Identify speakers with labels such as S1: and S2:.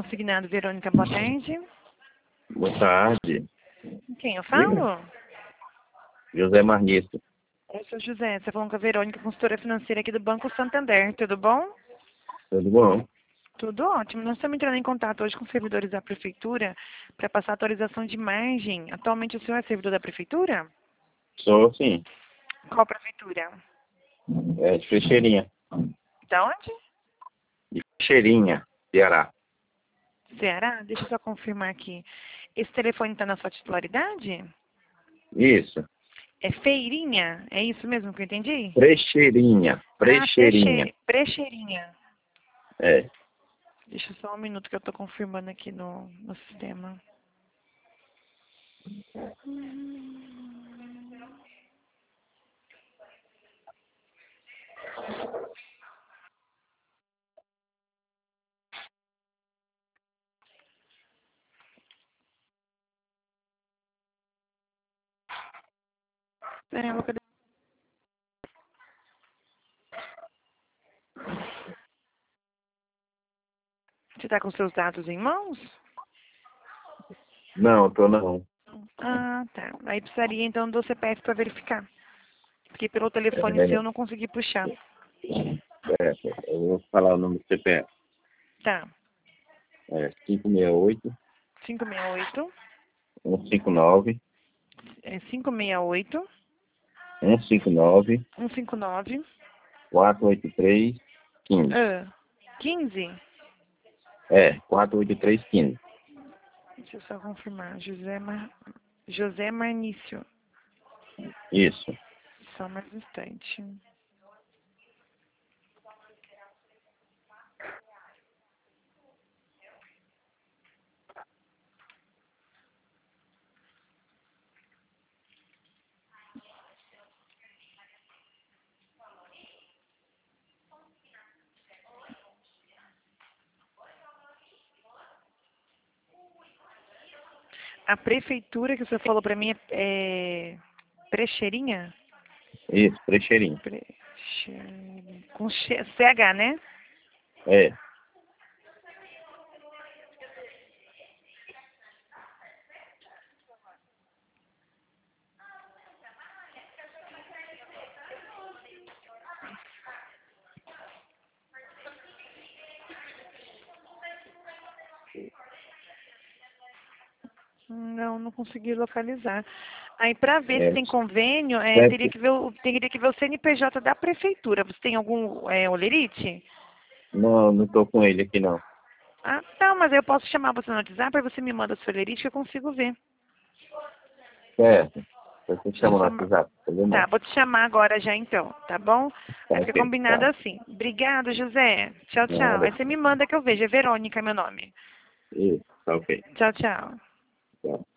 S1: Consignado Verônica, boa tarde.
S2: Boa tarde.
S1: Com quem eu falo?
S2: José Marnisto.
S1: Eu sou José, você falando com a Verônica, consultora financeira aqui do Banco Santander, tudo bom?
S2: Tudo bom?
S1: Tudo ótimo. Nós estamos entrando em contato hoje com servidores da Prefeitura para passar atualização de margem. Atualmente o senhor é servidor da Prefeitura?
S2: Sou sim.
S1: Qual Prefeitura?
S2: É de Frecheirinha.
S1: Da onde?
S2: De Frecheirinha, Ceará.
S1: Ceará? Deixa eu só confirmar aqui. Esse telefone está na sua titularidade?
S2: Isso.
S1: É Feirinha? É isso mesmo que eu entendi?
S2: Frecheirinha. Frecheirinha.
S1: Precheirinha.
S2: É.
S1: Deixa só um minuto que eu estou confirmando aqui no sistema. Caramba, cadê? Você está com seus dados em mãos?
S2: Não, tô não.
S1: Ah, tá. Aí precisaria então do CPF para verificar. Porque pelo telefone seu eu não consegui puxar.
S2: Eu vou falar o número do CPF.
S1: Tá.
S2: É 568
S1: 568
S2: 159
S1: 568
S2: 159
S1: 159
S2: 483 15.
S1: 15.
S2: É, 483 15.
S1: Deixa eu só confirmar. José Marnício.
S2: Isso.
S1: Só mais um instante. A prefeitura que você falou para mim é Precheirinha?
S2: Isso, Frecheirinha.
S1: Com CH, né?
S2: É.
S1: Não consegui localizar. Aí, para ver se
S2: É.
S1: tem convênio, teria
S2: Deve-
S1: que ver o CNPJ da prefeitura. Você tem algum olerite?
S2: Não tô com ele aqui não.
S1: Ah, tá, mas eu posso chamar você no WhatsApp, aí você me manda o seu olerite que eu consigo ver.
S2: Certo. Você
S1: Deixa eu
S2: chama no
S1: chamar.
S2: WhatsApp, tá bom?
S1: Tá, vou te chamar agora já então, tá bom?
S2: Tá,
S1: Aí fica
S2: ok.
S1: combinado
S2: Tá.
S1: assim. Obrigada, José. Tchau, tchau.
S2: Nada.
S1: Aí você me manda que eu vejo. É Verônica meu nome.
S2: Isso, tá ok.
S1: Tchau, tchau.
S2: Tá.